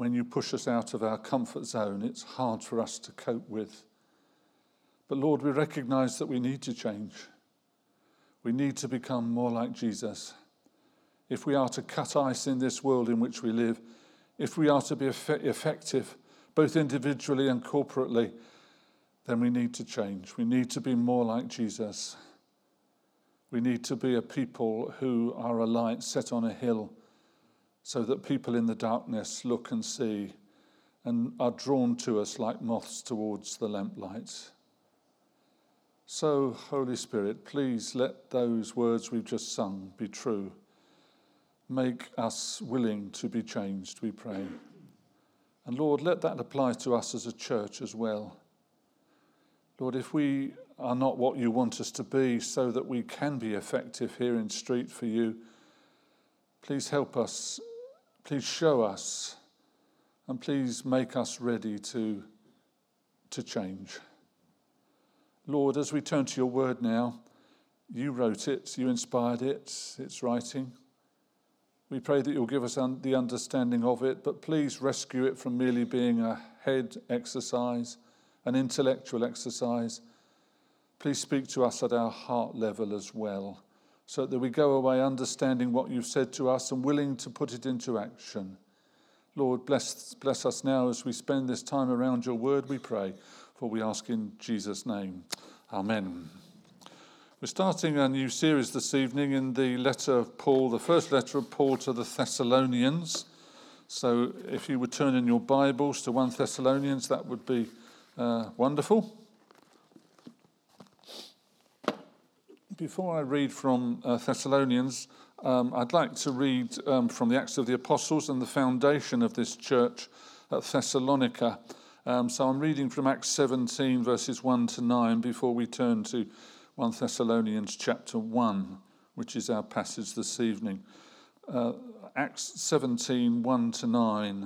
when you push us out of our comfort zone, it's hard for us to cope with. But Lord, we recognize that we need to change. We need to become more like Jesus. If we are to cut ice in this world in which we live, if we are to be effective, both individually and corporately, then we need to change. We need to be more like Jesus. We need to be a people who are a light set on a hill so that people in the darkness look and see and are drawn to us like moths towards the lamplight. So, Holy Spirit, please let those words we've just sung be true. Make us willing to be changed, we pray. And Lord, let that apply to us as a church as well. Lord, if we are not what you want us to be so that we can be effective here in Street for you, please help us, please show us, and please make us ready to change. Lord, as we turn to your word now, you wrote it, you inspired it, it's writing. We pray that you'll give us the understanding of it, but please rescue it from merely being a head exercise, an intellectual exercise. Please speak to us at our heart level as well, so that we go away understanding what you've said to us and willing to put it into action. Lord, bless us now as we spend this time around your word, we pray, for we ask in Jesus' name. Amen. We're starting a new series this evening in the letter of Paul, the first letter of Paul to the Thessalonians. So if you would turn in your Bibles to 1 Thessalonians, that would be wonderful. Before I read from Thessalonians, I'd like to read from the Acts of the Apostles and the foundation of this church at Thessalonica. So I'm reading from Acts 17, verses 1 to 9, before we turn to 1 Thessalonians chapter 1, which is our passage this evening. Acts 17, 1 to 9.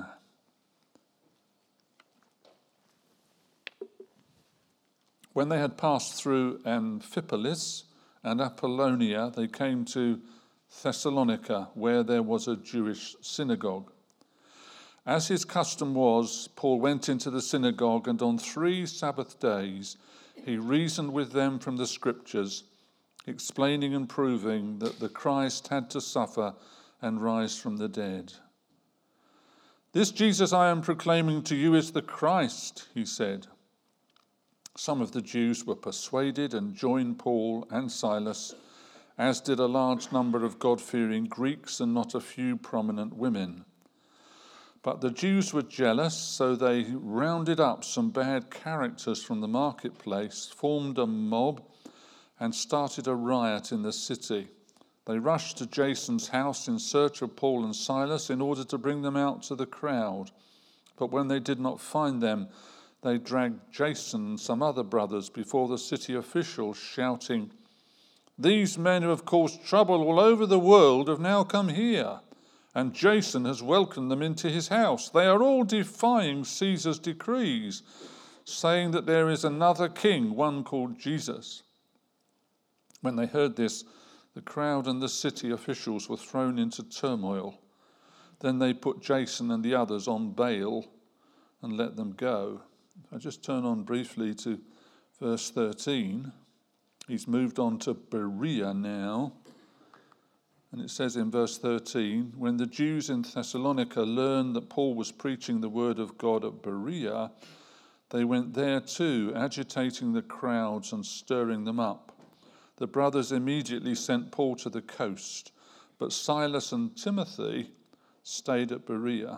When they had passed through Amphipolis and Apollonia, they came to Thessalonica, where there was a Jewish synagogue. As his custom was, Paul went into the synagogue, and on 3 Sabbath days he reasoned with them from the Scriptures, explaining and proving that the Christ had to suffer and rise from the dead. "This Jesus I am proclaiming to you is the Christ," he said. Some of the Jews were persuaded and joined Paul and Silas, as did a large number of God-fearing Greeks and not a few prominent women. But the Jews were jealous, so they rounded up some bad characters from the marketplace, formed a mob, and started a riot in the city. They rushed to Jason's house in search of Paul and Silas in order to bring them out to the crowd. But when they did not find them, they dragged Jason and some other brothers before the city officials, shouting, "These men who have caused trouble all over the world have now come here, and Jason has welcomed them into his house. They are all defying Caesar's decrees, saying that there is another king, one called Jesus." When they heard this, the crowd and the city officials were thrown into turmoil. Then they put Jason and the others on bail and let them go. I just turn on briefly to verse 13. He's moved on to Berea now. And it says in verse 13, when the Jews in Thessalonica learned that Paul was preaching the word of God at Berea, they went there too, agitating the crowds and stirring them up. The brothers immediately sent Paul to the coast, but Silas and Timothy stayed at Berea.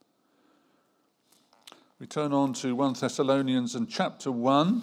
We turn on to 1 Thessalonians and chapter 1.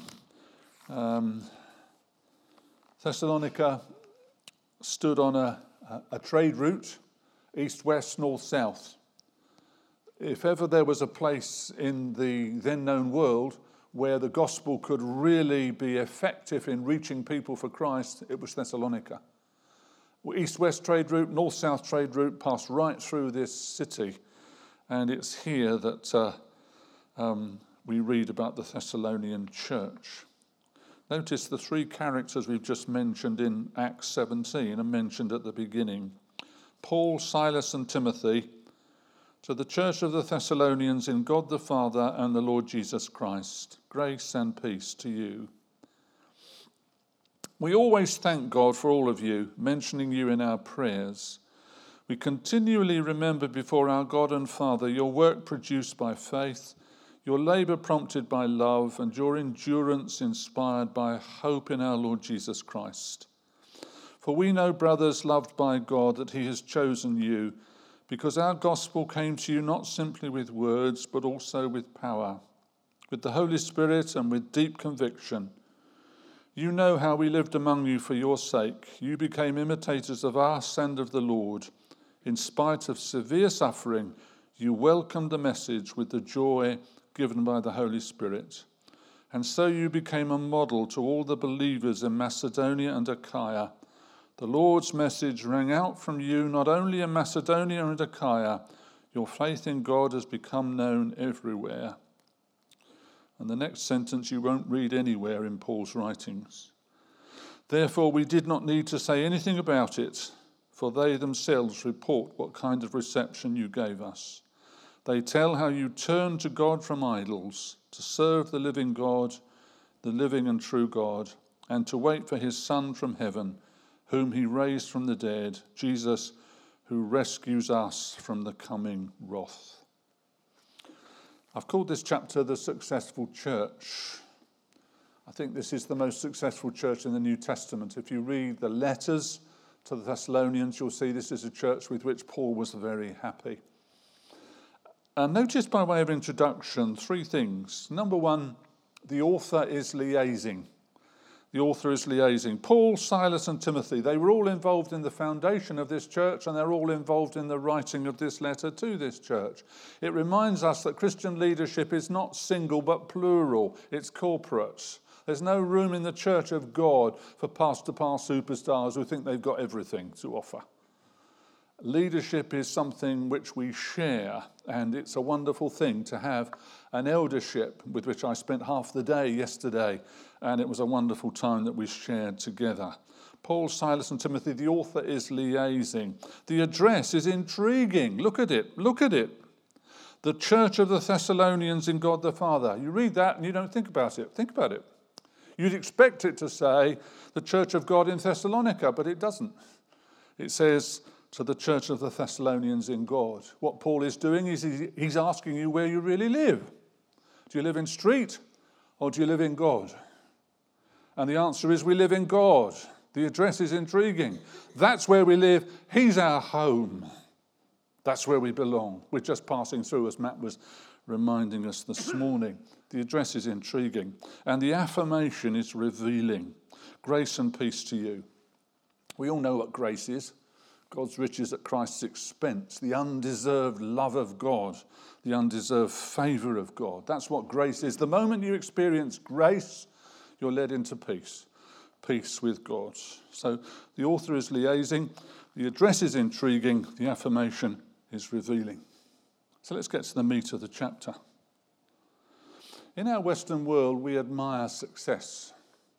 Thessalonica stood on a trade route, east-west, north-south. If ever there was a place in the then-known world where the gospel could really be effective in reaching people for Christ, it was Thessalonica. East-west trade route, north-south trade route passed right through this city, and it's here that we read about the Thessalonian church. Notice the 3 characters we've just mentioned in Acts 17 are mentioned at the beginning. Paul, Silas, and Timothy. To the church of the Thessalonians in God the Father and the Lord Jesus Christ, grace and peace to you. We always thank God for all of you, mentioning you in our prayers. We continually remember before our God and Father your work produced by faith, your labour prompted by love, and your endurance inspired by hope in our Lord Jesus Christ. For we know, brothers loved by God, that he has chosen you, because our gospel came to you not simply with words, but also with power, with the Holy Spirit and with deep conviction. You know how we lived among you for your sake. You became imitators of us and of the Lord. In spite of severe suffering, you welcomed the message with the joy given by the Holy Spirit. And so you became a model to all the believers in Macedonia and Achaia. The Lord's message rang out from you not only in Macedonia and Achaia. Your faith in God has become known everywhere. And the next sentence you won't read anywhere in Paul's writings. Therefore, we did not need to say anything about it, for they themselves report what kind of reception you gave us. They tell how you turned to God from idols, to serve the living God, the living and true God, and to wait for his Son from heaven, whom he raised from the dead, Jesus, who rescues us from the coming wrath. I've called this chapter The Successful Church. I think this is the most successful church in the New Testament. If you read the letters to the Thessalonians, you'll see this is a church with which Paul was very happy. Notice by way of introduction, three things. Number one, the author is liaising. The author is liaising. Paul, Silas and Timothy, they were all involved in the foundation of this church, and they're all involved in the writing of this letter to this church. It reminds us that Christian leadership is not single but plural. It's corporate. There's no room in the church of God for pastor-par superstars who think they've got everything to offer. Leadership is something which we share, and it's a wonderful thing to have an eldership with which I spent half the day yesterday, and it was a wonderful time that we shared together. Paul, Silas and Timothy, the author is liaising. The address is intriguing. Look at it. Look at it. The church of the Thessalonians in God the Father. You read that and you don't think about it. Think about it. You'd expect it to say the church of God in Thessalonica, but it doesn't. It says to the church of the Thessalonians in God. What Paul is doing is he's asking you where you really live. Do you live in street or do you live in God? And the answer is we live in God. The address is intriguing. That's where we live. He's our home. That's where we belong. We're just passing through, as Matt was reminding us this morning. The address is intriguing. And the affirmation is revealing. Grace and peace to you. We all know what grace is. God's riches at Christ's expense, the undeserved love of God, the undeserved favour of God. That's what grace is. The moment you experience grace, you're led into peace, peace with God. So the author is liaising, the address is intriguing, the affirmation is revealing. So let's get to the meat of the chapter. In our Western world, we admire success.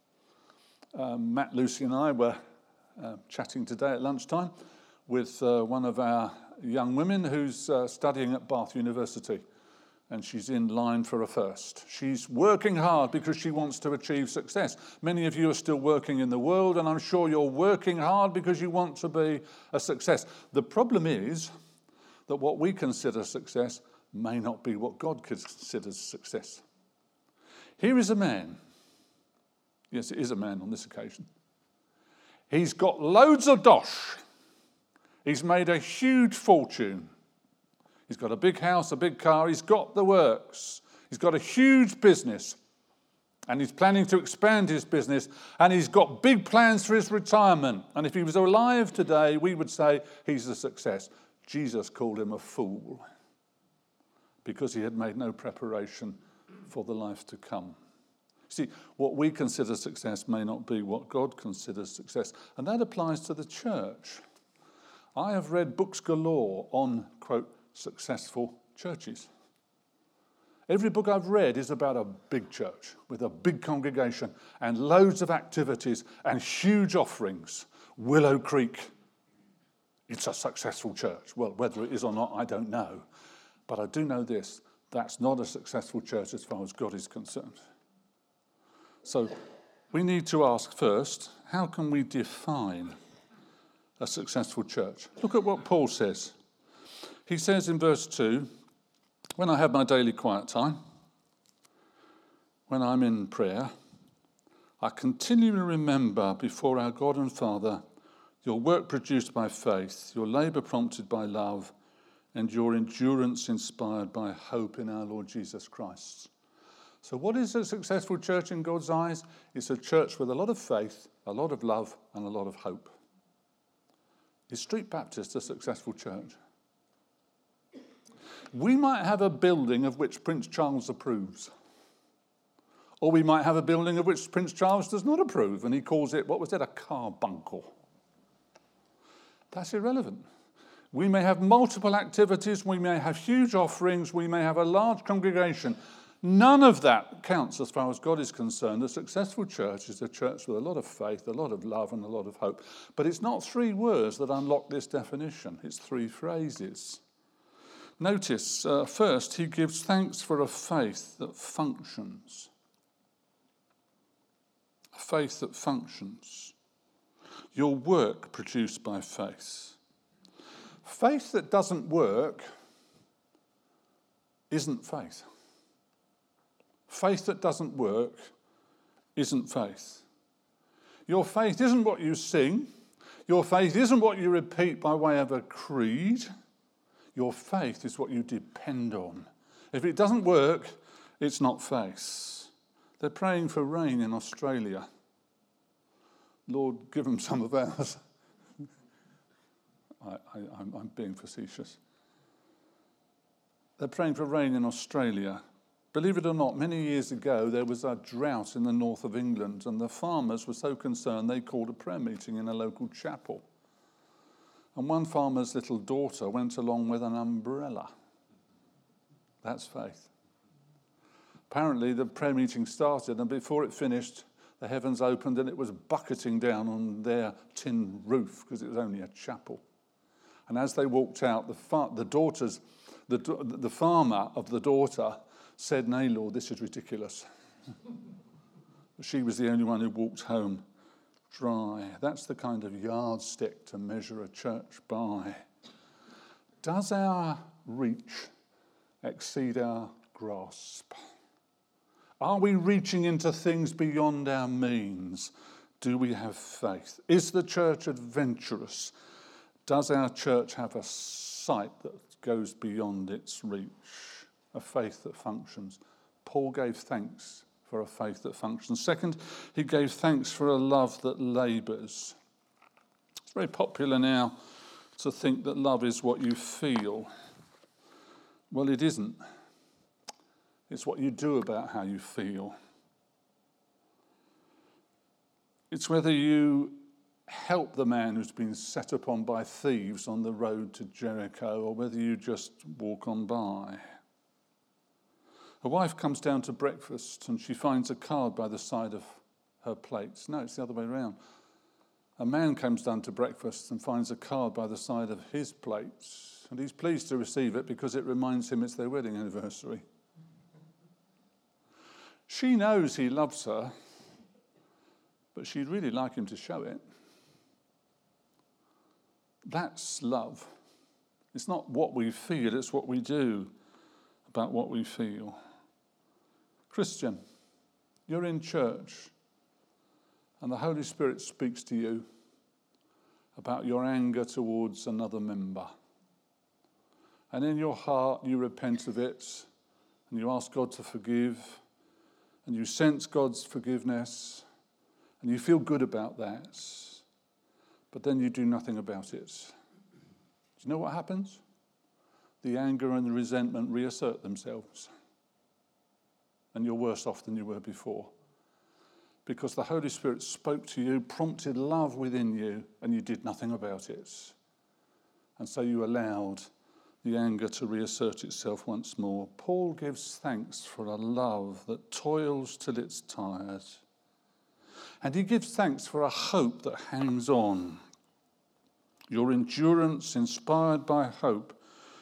Matt, Lucy and I were chatting today at lunchtime with one of our young women who's studying at Bath University, and she's in line for a first. She's working hard because she wants to achieve success. Many of you are still working in the world, and I'm sure you're working hard because you want to be a success. The problem is that what we consider success may not be what God considers success. Here is a man. Yes, it is a man on this occasion. He's got loads of dosh. He's made a huge fortune. He's got a big house, a big car. He's got the works. He's got a huge business. And he's planning to expand his business. And he's got big plans for his retirement. And if he was alive today, we would say he's a success. Jesus called him a fool because he had made no preparation for the life to come. See, what we consider success may not be what God considers success. And that applies to the church. I have read books galore on, quote, successful churches. Every book I've read is about a big church with a big congregation and loads of activities and huge offerings. Willow Creek, it's a successful church. Well, whether it is or not, I don't know. But I do know this, that's not a successful church as far as God is concerned. So we need to ask first, how can we define a successful church? Look at what Paul says. He says in verse 2, when I have my daily quiet time, when I'm in prayer, I continually remember before our God and Father your work produced by faith, your labour prompted by love, and your endurance inspired by hope in our Lord Jesus Christ. So what is a successful church in God's eyes? It's a church with a lot of faith, a lot of love, and a lot of hope. Is Street Baptist a successful church? We might have a building of which Prince Charles approves. Or we might have a building of which Prince Charles does not approve, and he calls it, what was it, a carbuncle. That's irrelevant. We may have multiple activities, we may have huge offerings, we may have a large congregation. None of that counts as far as God is concerned. A successful church is a church with a lot of faith, a lot of love, and a lot of hope. But it's not 3 words that unlock this definition. It's 3 phrases. Notice, first, he gives thanks for a faith that functions. A faith that functions. Your work produced by faith. Faith that doesn't work isn't faith. Faith that doesn't work isn't faith. Your faith isn't what you sing. Your faith isn't what you repeat by way of a creed. Your faith is what you depend on. If it doesn't work, it's not faith. They're praying for rain in Australia. Lord, give them some of ours. I'm being facetious. They're praying for rain in Australia. Believe it or not, many years ago there was a drought in the north of England, and the farmers were so concerned they called a prayer meeting in a local chapel. And one farmer's little daughter went along with an umbrella. That's faith. Apparently the prayer meeting started, and before it finished, the heavens opened and it was bucketing down on their tin roof because it was only a chapel. And as they walked out, the farmer of the daughter said, "Nay, Lord, this is ridiculous." She was the only one who walked home dry. That's the kind of yardstick to measure a church by. Does our reach exceed our grasp? Are we reaching into things beyond our means? Do we have faith? Is the church adventurous? Does our church have a sight that goes beyond its reach? A faith that functions. Paul gave thanks for a faith that functions. Second, he gave thanks for a love that labours. It's very popular now to think that love is what you feel. Well, it isn't. It's what you do about how you feel. It's whether you help the man who's been set upon by thieves on the road to Jericho, or whether you just walk on by. A wife comes down to breakfast and she finds a card by the side of her plates. No, it's the other way around. A man comes down to breakfast and finds a card by the side of his plates, and he's pleased to receive it because it reminds him it's their wedding anniversary. She knows he loves her, but she'd really like him to show it. That's love. It's not what we feel, it's what we do about what we feel. Christian, you're in church and the Holy Spirit speaks to you about your anger towards another member. And in your heart you repent of it and you ask God to forgive and you sense God's forgiveness and you feel good about that, but then you do nothing about it. Do you know what happens? The anger and the resentment reassert themselves. And you're worse off than you were before. Because the Holy Spirit spoke to you, prompted love within you, and you did nothing about it. And so you allowed the anger to reassert itself once more. Paul gives thanks for a love that toils till it's tired. And he gives thanks for a hope that hangs on. Your endurance, inspired by hope,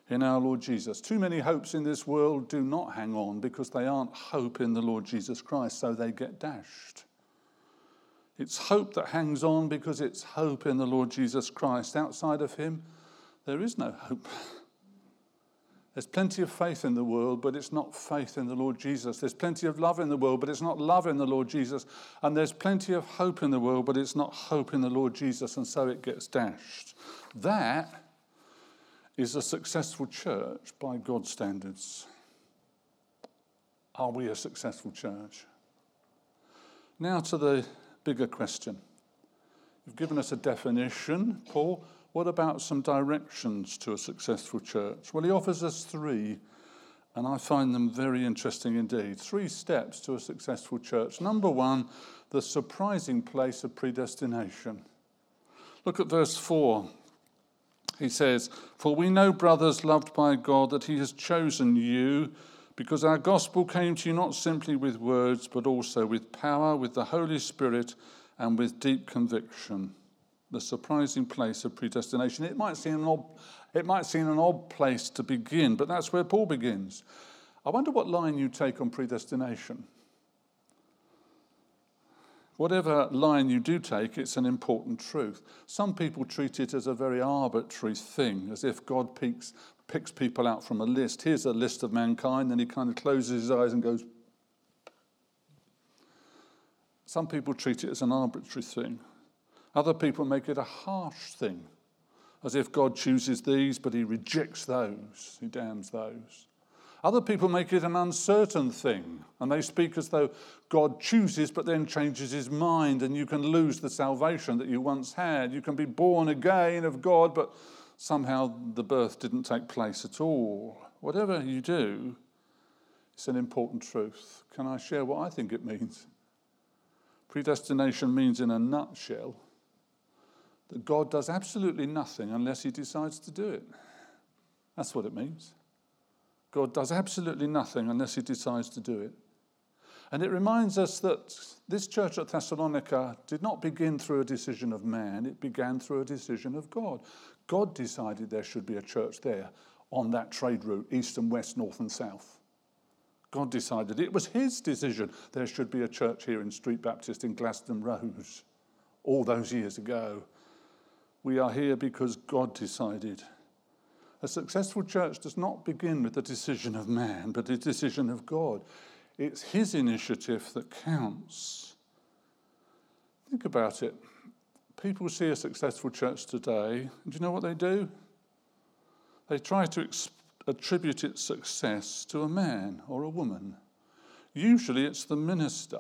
in our Lord Jesus. Too many hopes in this world do not hang on because they aren't hope in the Lord Jesus Christ, so they get dashed. It's hope that hangs on because it's hope in the Lord Jesus Christ. Outside of him, there is no hope. There's plenty of faith in the world, but it's not faith in the Lord Jesus. There's plenty of love in the world, but it's not love in the Lord Jesus. And there's plenty of hope in the world, but it's not hope in the Lord Jesus, and so it gets dashed. That is a successful church by God's standards. Are we a successful church? Now to the bigger question. You've given us a definition, Paul. What about some directions to a successful church? Well, he offers us 3, and I find them very interesting indeed. 3 steps to a successful church. Number 1, the surprising place of predestination. Look at verse 4. He says, "For we know, brothers loved by God, that he has chosen you, because our gospel came to you not simply with words, but also with power, with the Holy Spirit, and with deep conviction." The surprising place of predestination. It might seem an odd place to begin, but that's where Paul begins. I wonder what line you take on predestination. Whatever line you do take, it's an important truth. Some people treat it as a very arbitrary thing, as if God picks people out from a list. Here's a list of mankind, and he kind of closes his eyes and goes. Some people treat it as an arbitrary thing. Other people make it a harsh thing, as if God chooses these, but he rejects those, he damns those. Other people make it an uncertain thing, and they speak as though God chooses but then changes his mind, and you can lose the salvation that you once had. You can be born again of God, but somehow the birth didn't take place at all. Whatever you do, it's an important truth. Can I share what I think it means? Predestination means, in a nutshell, that God does absolutely nothing unless he decides to do it. That's what it means. God does absolutely nothing unless he decides to do it. And it reminds us that this church at Thessalonica did not begin through a decision of man, it began through a decision of God. God decided there should be a church there on that trade route, east and west, north and south. God decided. It was his decision there should be a church here in Street Baptist in Glaston Rose all those years ago. We are here because God decided. A successful church does not begin with the decision of man, but the decision of God. It's his initiative that counts. Think about it. People see a successful church today, and do you know what they do? They try to attribute its success to a man or a woman. Usually it's the minister.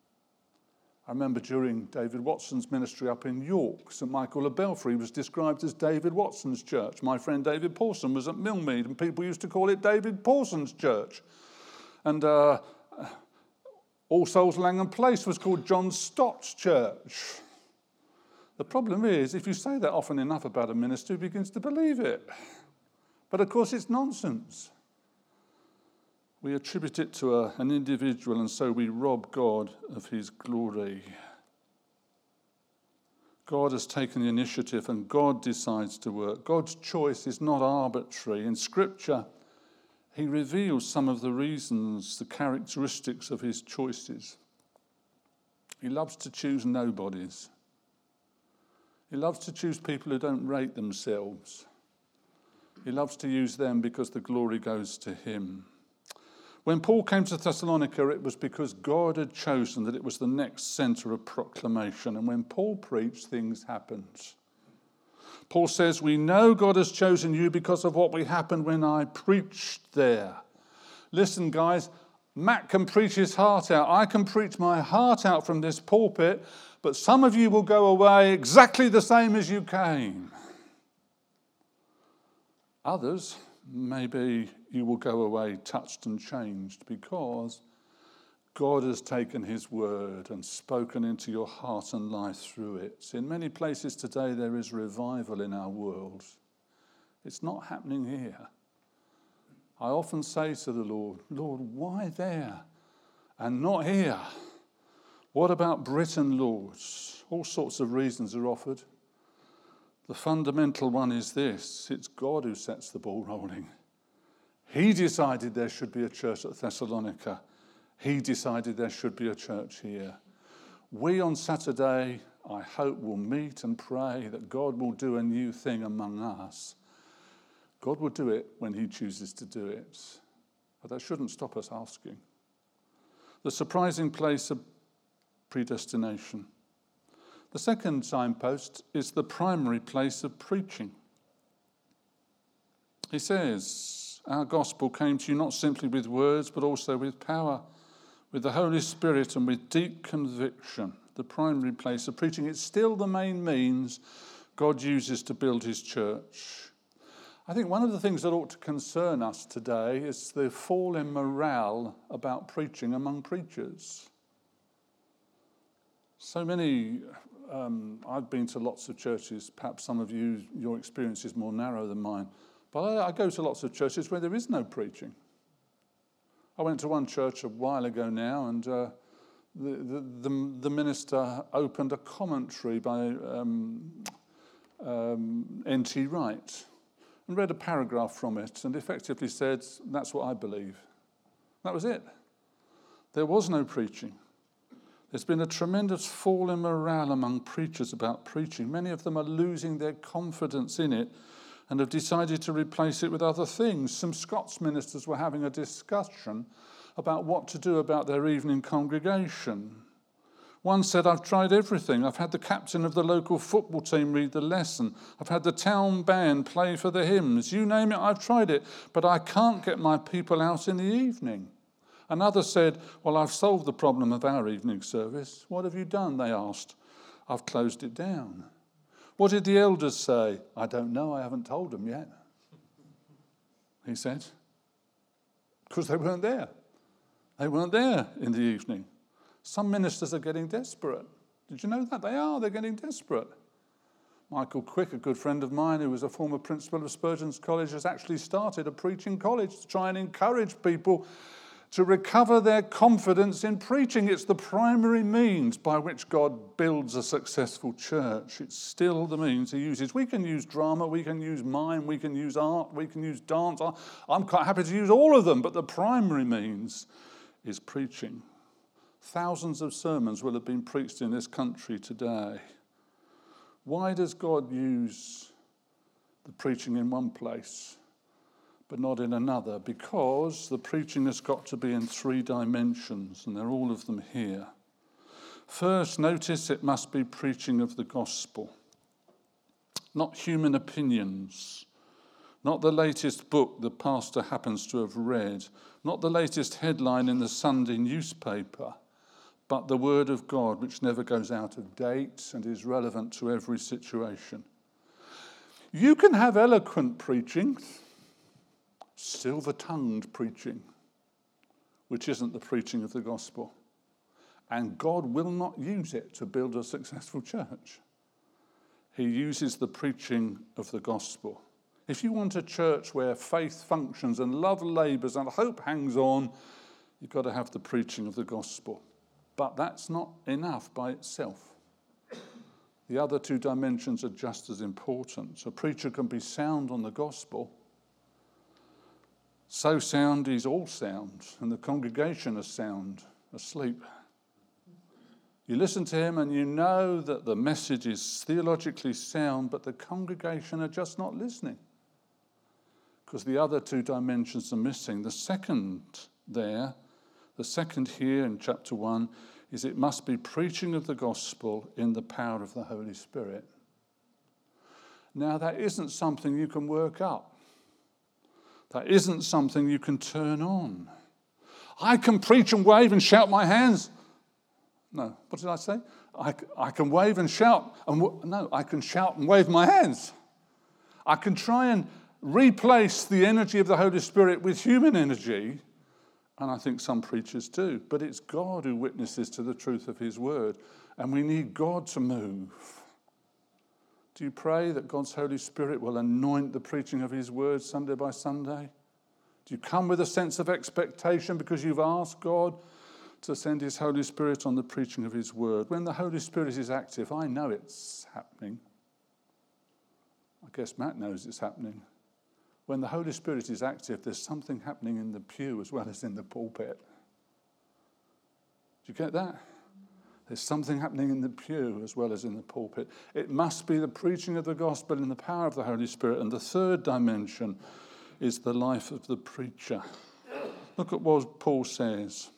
I remember during David Watson's ministry up in York, St Michael of Belfry was described as David Watson's church. My friend David Pawson was at Millmead, and people used to call it David Pawson's church. And All Souls Langham Place was called John Stott's church. The problem is, if you say that often enough about a minister, he begins to believe it. But of course it's nonsense. We attribute it to an individual, and so we rob God of his glory. God has taken the initiative, and God decides to work. God's choice is not arbitrary. In Scripture, he reveals some of the reasons, the characteristics of his choices. He loves to choose nobodies. He loves to choose people who don't rate themselves. He loves to use them because the glory goes to him. When Paul came to Thessalonica, it was because God had chosen that it was the next centre of proclamation. And when Paul preached, things happened. Paul says, "We know God has chosen you because of what happened when I preached there." Listen, guys, Matt can preach his heart out. I can preach my heart out from this pulpit, but some of you will go away exactly the same as you came. Others, maybe you will go away touched and changed because God has taken his word and spoken into your heart and life through it. In many places today there is revival in our world. It's not happening here. I often say to the Lord, "Lord, why there and not here? What about Britain, Lord?" All sorts of reasons are offered. The fundamental one is this: it's God who sets the ball rolling. He decided there should be a church at Thessalonica. He decided there should be a church here. We on Saturday, I hope, will meet and pray that God will do a new thing among us. God will do it when he chooses to do it. But that shouldn't stop us asking. The surprising place of predestination. The second signpost is the primary place of preaching. He says, our gospel came to you not simply with words, but also with power, with the Holy Spirit and with deep conviction. The primary place of preaching. It's still the main means God uses to build his church. I think one of the things that ought to concern us today is the fall in morale about preaching among preachers. So many, I've been to lots of churches, perhaps some of you, your experience is more narrow than mine, but I go to lots of churches where there is no preaching. I went to one church a while ago now, and the minister opened a commentary by N.T. Wright and read a paragraph from it and effectively said, that's what I believe. That was it. There was no preaching. There's been a tremendous fall in morale among preachers about preaching. Many of them are losing their confidence in it and have decided to replace it with other things. Some Scots ministers were having a discussion about what to do about their evening congregation. One said, I've tried everything. I've had the captain of the local football team read the lesson. I've had the town band play for the hymns. You name it, I've tried it, but I can't get my people out in the evening. Another said, well, I've solved the problem of our evening service. What have you done? They asked. I've closed it down. What did the elders say? I don't know, I haven't told them yet. He said, because they weren't there. They weren't there in the evening. Some ministers are getting desperate. Did you know that? They are. They're getting desperate. Michael Quick, a good friend of mine who was a former principal of Spurgeon's College, has actually started a preaching college to try and encourage people to recover their confidence in preaching. It's the primary means by which God builds a successful church. It's still the means he uses. We can use drama, we can use mime, we can use art, we can use dance. I'm quite happy to use all of them, but the primary means is preaching. Thousands of sermons will have been preached in this country today. Why does God use the preaching in one place but not in another? Because the preaching has got to be in three dimensions, and they're all of them here. First, notice it must be preaching of the gospel, not human opinions, not the latest book the pastor happens to have read, not the latest headline in the Sunday newspaper, but the word of God, which never goes out of date and is relevant to every situation. You can have eloquent preaching, silver-tongued preaching, which isn't the preaching of the gospel. And God will not use it to build a successful church. He uses the preaching of the gospel. If you want a church where faith functions and love labours and hope hangs on, you've got to have the preaching of the gospel. But that's not enough by itself. The other two dimensions are just as important. A preacher can be sound on the gospel, so sound he's all sound, and the congregation is sound, asleep. You listen to him and you know that the message is theologically sound, but the congregation are just not listening because the other two dimensions are missing. The second here in chapter 1 is it must be preaching of the gospel in the power of the Holy Spirit. Now, that isn't something you can work up. That isn't something you can turn on. I can preach and wave and shout my hands. No, what did I say? I can wave and shout. I can shout and wave my hands. I can try and replace the energy of the Holy Spirit with human energy, and I think some preachers do. But it's God who witnesses to the truth of his word, and we need God to move. Do you pray that God's Holy Spirit will anoint the preaching of his word Sunday by Sunday? Do you come with a sense of expectation because you've asked God to send his Holy Spirit on the preaching of his word? When the Holy Spirit is active, I know it's happening. I guess Matt knows it's happening. When the Holy Spirit is active, there's something happening in the pew as well as in the pulpit. Do you get that? There's something happening in the pew as well as in the pulpit. It must be the preaching of the gospel in the power of the Holy Spirit. And the third dimension is the life of the preacher. Look at what Paul says.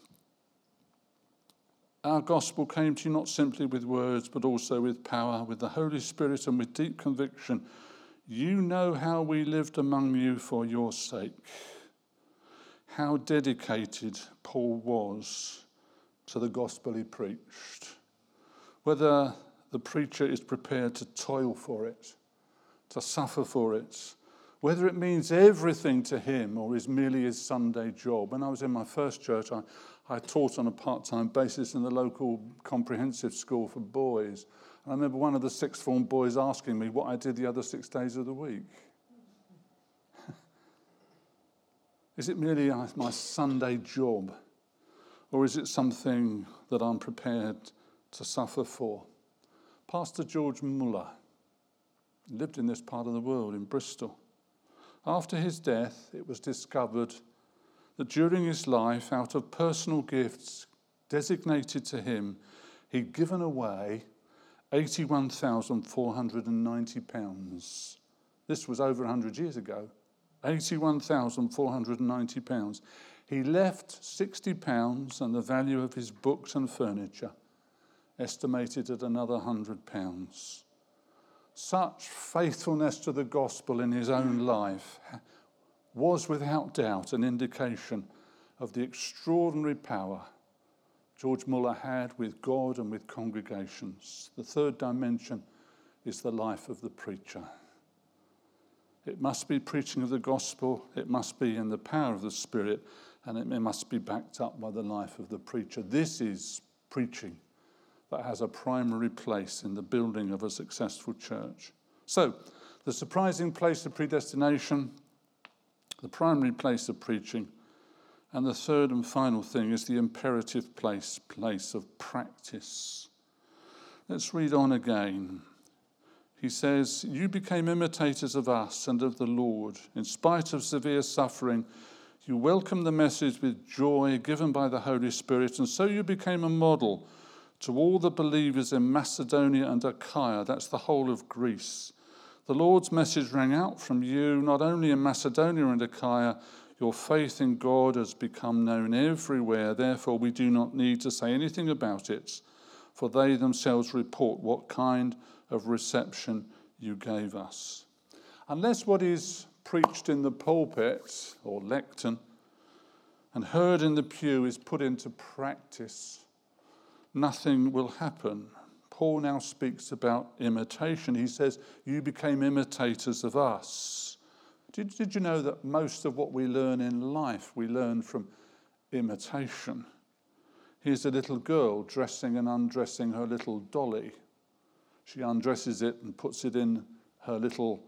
Our gospel came to you not simply with words, but also with power, with the Holy Spirit, and with deep conviction. You know how we lived among you for your sake. How dedicated Paul was to the gospel he preached. Whether the preacher is prepared to toil for it, to suffer for it, whether it means everything to him or is merely his Sunday job. When I was in my first church, I taught on a part-time basis in the local comprehensive school for boys. And I remember one of the sixth form boys asking me what I did the other 6 days of the week. Is it merely my Sunday job? Or is it something that I'm prepared to suffer for? Pastor George Muller lived in this part of the world, in Bristol. After his death, it was discovered that during his life, out of personal gifts designated to him, he'd given away £81,490. This was over 100 years ago. £81,490. He left £60 and the value of his books and furniture, estimated at another £100. Such faithfulness to the gospel in his own life was without doubt an indication of the extraordinary power George Muller had with God and with congregations. The third dimension is the life of the preacher. It must be preaching of the gospel, it must be in the power of the Spirit, and it must be backed up by the life of the preacher. This is preaching that has a primary place in the building of a successful church. So, the surprising place of predestination, the primary place of preaching, and the third and final thing is the imperative place of practice. Let's read on again. He says, you became imitators of us and of the Lord. In spite of severe suffering, you welcomed the message with joy given by the Holy Spirit, and so you became a model to all the believers in Macedonia and Achaia. That's the whole of Greece. The Lord's message rang out from you, not only in Macedonia and Achaia. Your faith in God has become known everywhere. Therefore, we do not need to say anything about it, for they themselves report what kind of reception you gave us. Unless what is preached in the pulpit or lectern and heard in the pew is put into practice, nothing will happen. Paul now speaks about imitation. He says, you became imitators of us. Did you know that most of what we learn in life, we learn from imitation? Here's a little girl dressing and undressing her little dolly. She undresses it and puts it in her little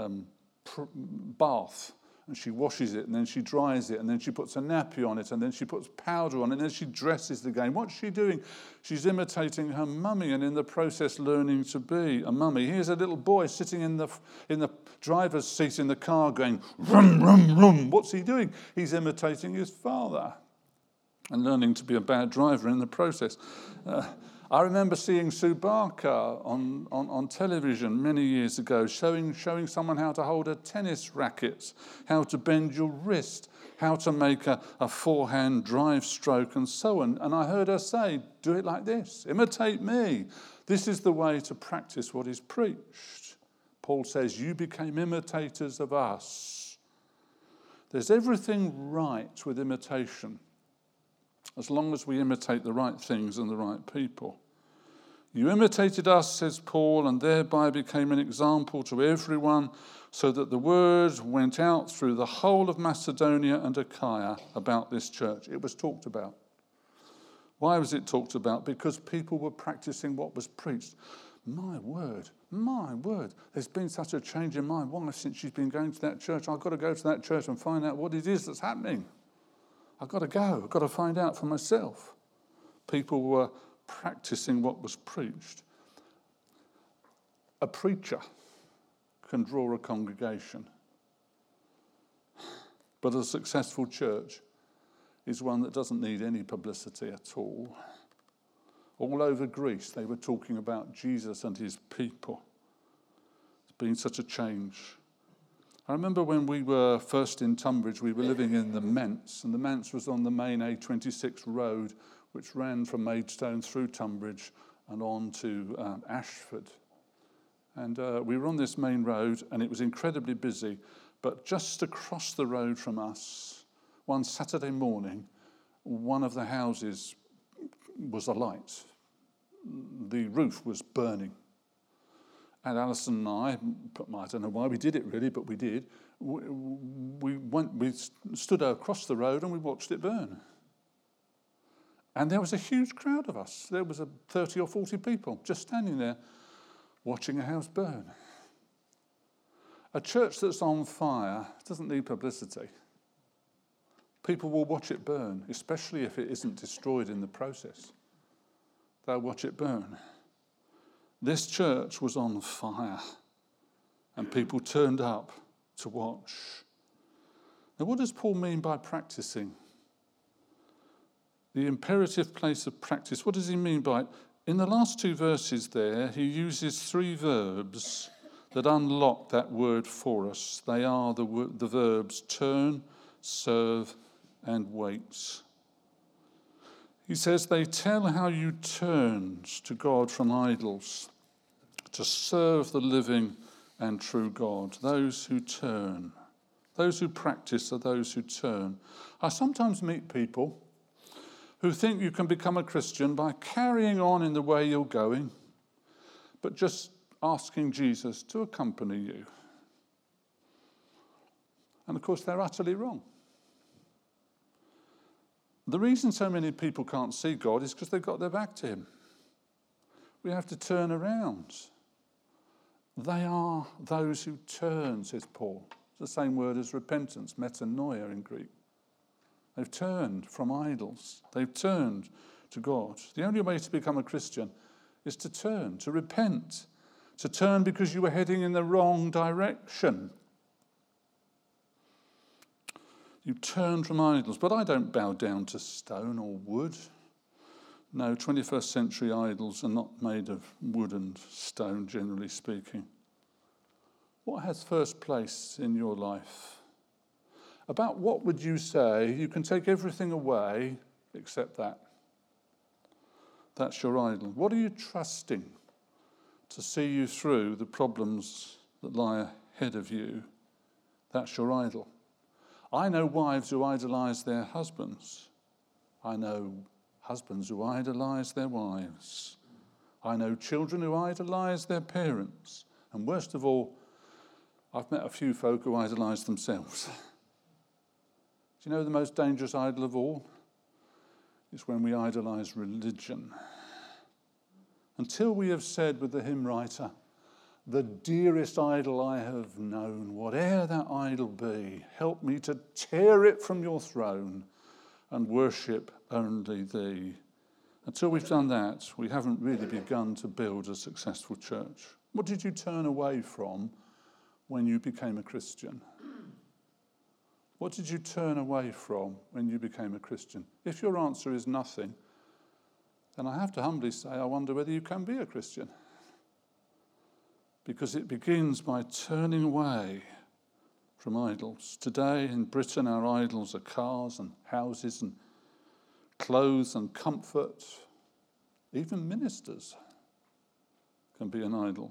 bath. And she washes it, and then she dries it, and then she puts a nappy on it, and then she puts powder on it, and then she dresses it again. What's she doing? She's imitating her mummy, and in the process learning to be a mummy. Here's a little boy sitting in the driver's seat in the car going, rum, rum, rum. What's he doing? He's imitating his father and learning to be a bad driver in the process. I remember seeing Sue Barker on television many years ago, showing someone how to hold a tennis racket, how to bend your wrist, how to make a forehand drive stroke, and so on. And I heard her say, do it like this, imitate me. This is the way to practice what is preached. Paul says, you became imitators of us. There's everything right with imitation, as long as we imitate the right things and the right people. You imitated us, says Paul, and thereby became an example to everyone, so that the word went out through the whole of Macedonia and Achaia about this church. It was talked about. Why was it talked about? Because people were practicing what was preached. My word, there's been such a change in my wife since she's been going to that church. I've got to go to that church and find out what it is that's happening. I've got to go. I've got to find out for myself. People were practicing what was preached. A preacher can draw a congregation. But a successful church is one that doesn't need any publicity at all. All over Greece, they were talking about Jesus and his people. It's been such a change. I remember when we were first in Tunbridge, we were living in the Manse, and the Manse was on the main A26 road, which ran from Maidstone through Tunbridge and on to Ashford. And we were on this main road, and it was incredibly busy. But just across the road from us, one Saturday morning, one of the houses was alight. The roof was burning. And Alison and I don't know why we did it really, but we did. We stood across the road and we watched it burn. And there was a huge crowd of us. There was 30 or 40 people just standing there watching a house burn. A church that's on fire doesn't need publicity. People will watch it burn, especially if it isn't destroyed in the process. They'll watch it burn. This church was on fire, and people turned up to watch. Now, what does Paul mean by practicing? The imperative place of practice, what does he mean by it? In the last two verses there, he uses three verbs that unlock that word for us. They are the verbs turn, serve, and wait. He says they tell how you turned to God from idols to serve the living and true God. Those who turn, those who practice are those who turn. I sometimes meet people who think you can become a Christian by carrying on in the way you're going, but just asking Jesus to accompany you. And of course, they're utterly wrong. The reason so many people can't see God is because they've got their back to him. We have to turn around. They are those who turn, says Paul. It's the same word as repentance, metanoia in Greek. They've turned from idols. They've turned to God. The only way to become a Christian is to turn, to repent, to turn because you were heading in the wrong direction. You turn from idols. But I don't bow down to stone or wood. No, 21st century idols are not made of wood and stone, generally speaking. What has first place in your life? About what would you say? You can take everything away except that. That's your idol. What are you trusting to see you through the problems that lie ahead of you? That's your idol. I know wives who idolize their husbands. I know husbands who idolize their wives. I know children who idolize their parents. And worst of all, I've met a few folk who idolize themselves. Do you know the most dangerous idol of all? It's when we idolize religion. Until we have said with the hymn writer, the dearest idol I have known, whate'er that idol be, help me to tear it from your throne and worship only thee. Until we've done that, we haven't really begun to build a successful church. What did you turn away from when you became a Christian? What did you turn away from when you became a Christian? If your answer is nothing, then I have to humbly say, I wonder whether you can be a Christian. Because it begins by turning away from idols. Today in Britain, our idols are cars and houses and clothes and comfort. Even ministers can be an idol.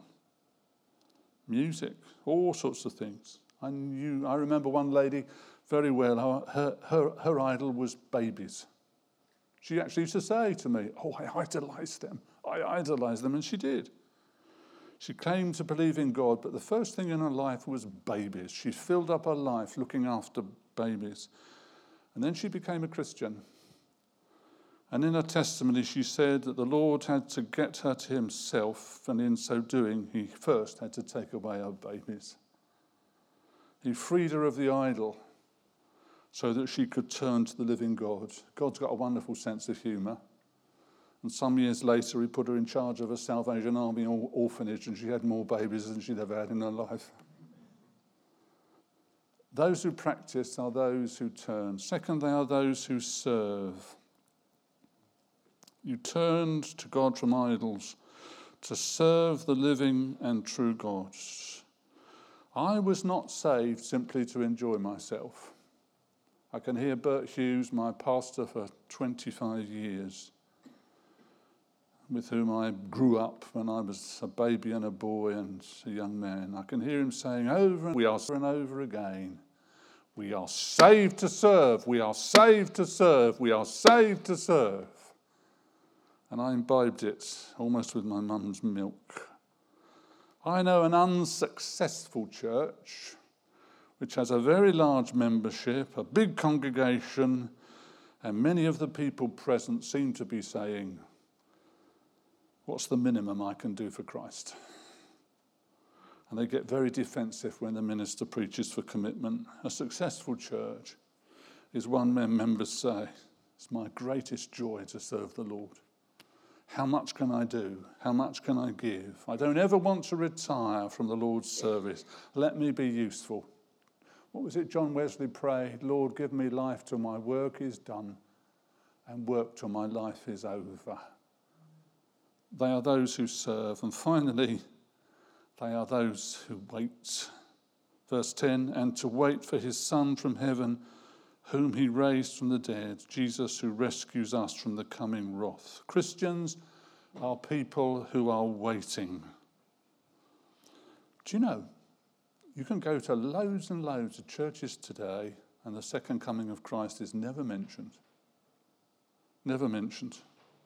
Music, all sorts of things. I remember one lady very well. Her idol was babies. She actually used to say to me, I idolize them. And she did. She claimed to believe in God, but the first thing in her life was babies. She filled up her life looking after babies. And then she became a Christian. And in her testimony, she said that the Lord had to get her to himself, and in so doing, he first had to take away her babies. He freed her of the idol so that she could turn to the living God. God's got a wonderful sense of humour. And some years later, he put her in charge of a Salvation Army orphanage, and she had more babies than she'd ever had in her life. Those who practice are those who turn. Second, they are those who serve. You turned to God from idols to serve the living and true God. I was not saved simply to enjoy myself. I can hear Bert Hughes, my pastor for 25 years, with whom I grew up when I was a baby and a boy and a young man. I can hear him saying over and over again, we are saved to serve, we are saved to serve, we are saved to serve. And I imbibed it almost with my mum's milk. I know an unsuccessful church which has a very large membership, a big congregation, and many of the people present seem to be saying, what's the minimum I can do for Christ? And they get very defensive when the minister preaches for commitment. A successful church is one where members say, it's my greatest joy to serve the Lord. How much can I do? How much can I give? I don't ever want to retire from the Lord's service. Let me be useful. What was it John Wesley prayed? Lord, give me life till my work is done and work till my life is over. They are those who serve. And finally, they are those who wait. Verse 10, and to wait for his Son from heaven, whom he raised from the dead, Jesus who rescues us from the coming wrath. Christians are people who are waiting. Do you know, you can go to loads and loads of churches today and the second coming of Christ is never mentioned. Never mentioned.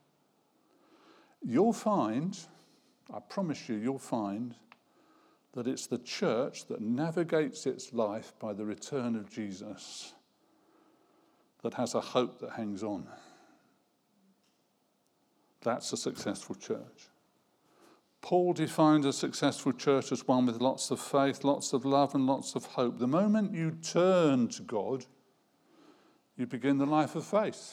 You'll find, I promise you'll find that it's the church that navigates its life by the return of Jesus that has a hope that hangs on. That's a successful church. Paul defined a successful church as one with lots of faith, lots of love, and lots of hope. The moment you turn to God, you begin the life of faith.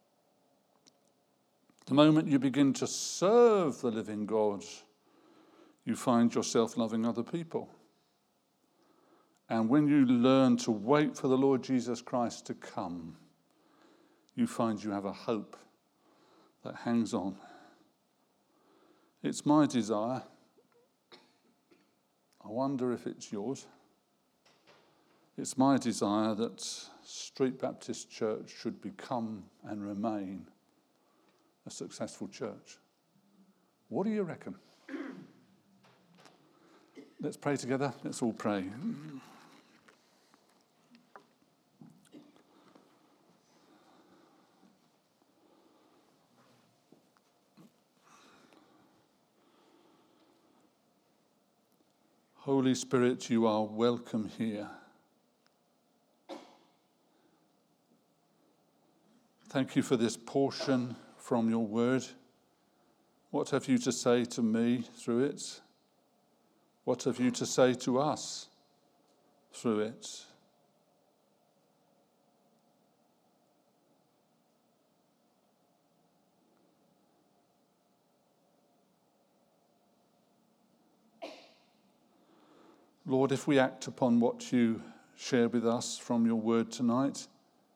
The moment you begin to serve the living God, you find yourself loving other people. And when you learn to wait for the Lord Jesus Christ to come, you find you have a hope that hangs on. It's my desire. I wonder if it's yours. It's my desire that Street Baptist Church should become and remain a successful church. What do you reckon? Let's pray together. Let's all pray. Holy Spirit, you are welcome here. Thank you for this portion from your word. What have you to say to me through it? What have you to say to us through it? Lord, if we act upon what you share with us from your word tonight,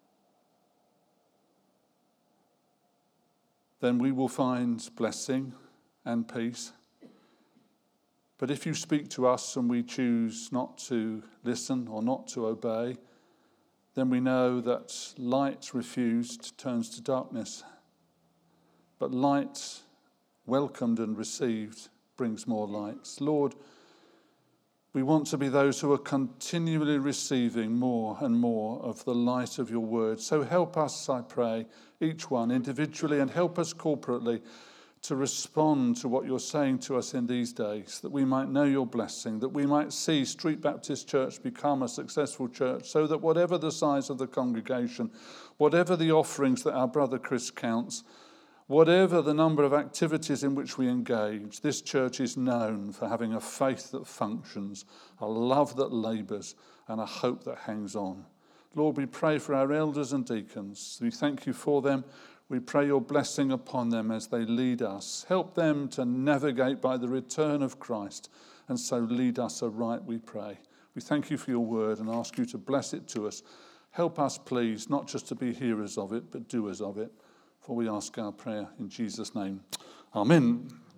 then we will find blessing and peace. But if you speak to us and we choose not to listen or not to obey, then we know that light refused turns to darkness. But light welcomed and received brings more light. Lord, we want to be those who are continually receiving more and more of the light of your word. So help us, I pray, each one individually, and help us corporately to respond to what you're saying to us in these days, that we might know your blessing, that we might see Street Baptist Church become a successful church, so that whatever the size of the congregation, whatever the offerings that our brother Chris counts, whatever the number of activities in which we engage, this church is known for having a faith that functions, a love that labours, and a hope that hangs on. Lord, we pray for our elders and deacons. We thank you for them. We pray your blessing upon them as they lead us. Help them to navigate by the return of Christ, and so lead us aright, we pray. We thank you for your word and ask you to bless it to us. Help us, please, not just to be hearers of it, but doers of it. For we ask our prayer in Jesus' name. Amen.